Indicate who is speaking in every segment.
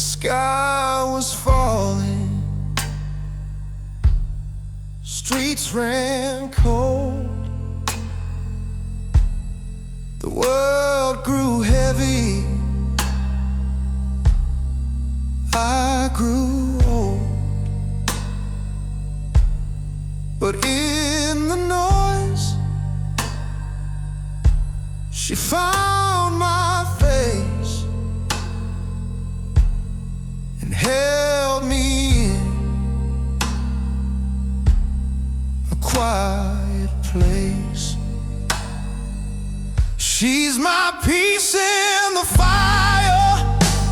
Speaker 1: sky was falling, streets ran cold, the world grew heavy, I grew old. But in the noise, she found my face and held me in a quiet place. She's my peace in the fire,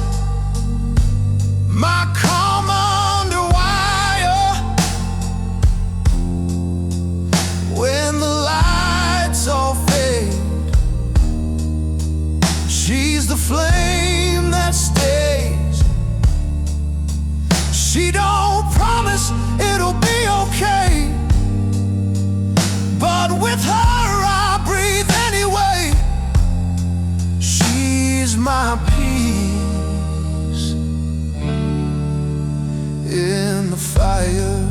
Speaker 1: my calm under wire. When the lights all fade, she's the flame that stays. She don't promise it'll be okay, but with her I breathe anyway. She's my peace in the fire.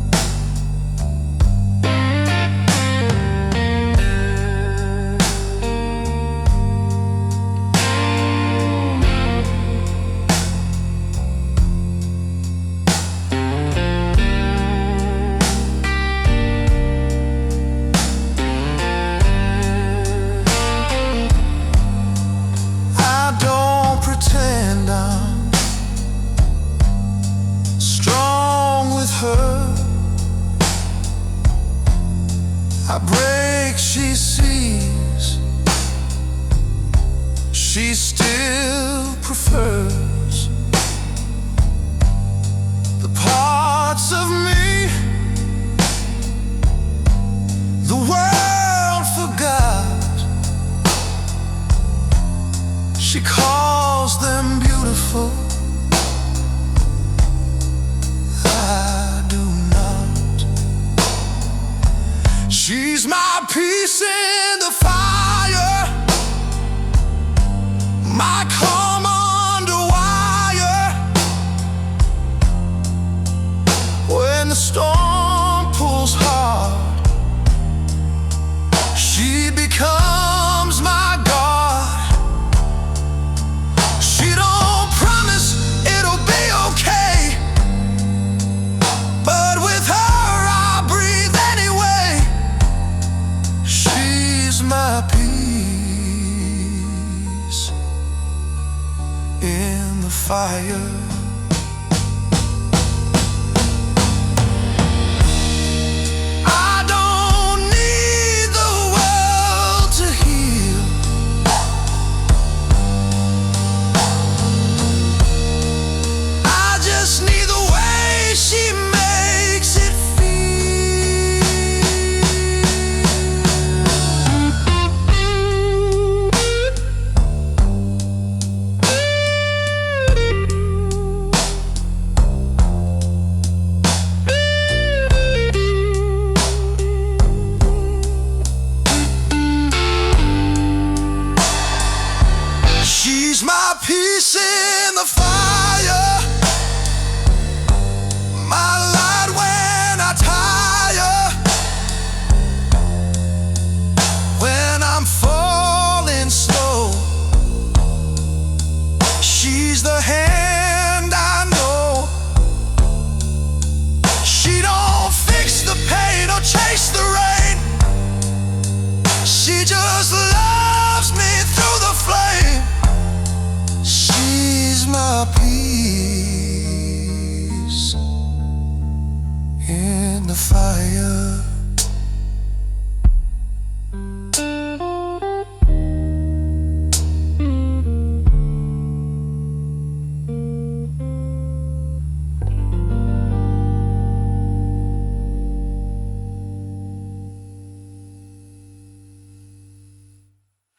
Speaker 1: I break, she sees. She still prefers the parts of me the world forgot. She calls them beautiful, I do not. She's my peace in the fire, my calm under wire. When the storm pulls hard, she becomes my God. She don't promise it'll be okay, but with her I breathe anyway. She's my peace in the fire. I don't need the world to heal, I just need the way she makes it She's my peace in the fire, my light when I tire. When I'm falling slow, she's the hand I know. She don't fix the pain or chase the rain, she just